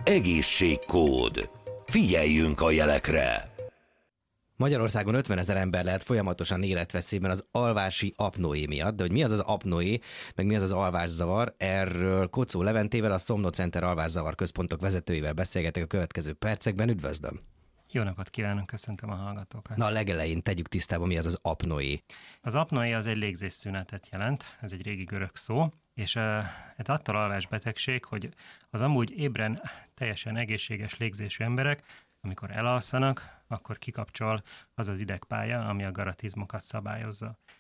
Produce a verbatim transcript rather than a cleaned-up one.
Egészségkód. Figyeljünk a jelekre! Magyarországon ötvenezer ember lehet folyamatosan életveszélyben az alvási apnoé miatt, de hogy mi az az apnoé, meg mi az az alvászavar, erről Kocó Leventével, a Somno Center alvászavar központok vezetőivel beszélgetek a következő percekben. Üdvözlöm! Jó napot kívánok, köszöntöm a hallgatókat. Na, a legelején tegyük tisztába, mi az az apnoé. Az apnoé az egy légzésszünetet jelent, ez egy régi görög szó, és uh, ez attól alvásbetegség, hogy az amúgy ébren teljesen egészséges légzésű emberek, amikor elalszanak, akkor kikapcsol az az idegpálya, ami a garatizmokat szabályozza.